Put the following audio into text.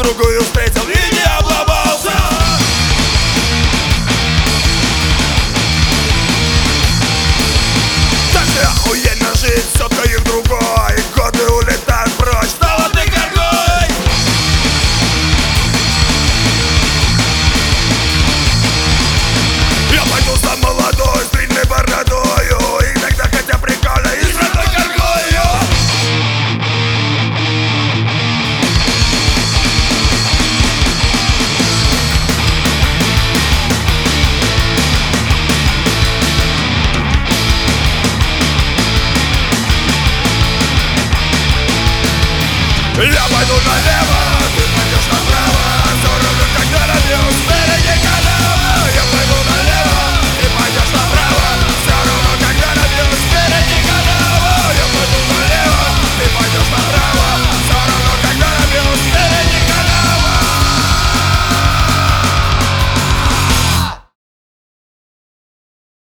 другую встретил и не обломался. Так же охуенно жить соткой в другой. Годы улетают прочь золотой коргой. Я пойду сам молодой, с длинной бородою, иногда хотя прикольно и с родной коргою. Я пойду налево, ты пойдешь направо, за рулем, когда родился.